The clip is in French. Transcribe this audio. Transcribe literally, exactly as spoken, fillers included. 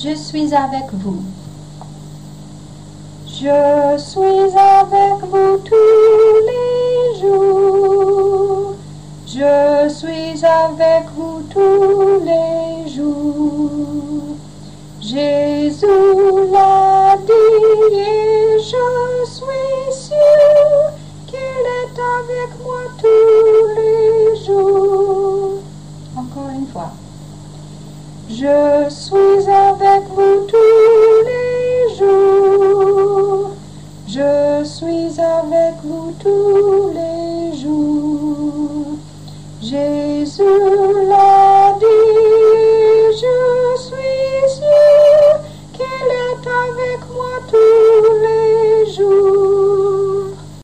Je suis avec vous. Je suis avec vous tous les jours. Je suis avec vous tous les jours. Jésus l'a dit et je suis sûr qu'il est avec moi tous les jours. Encore une fois. Je suis avec vous tous les jours. Je suis avec vous tous les jours. Jésus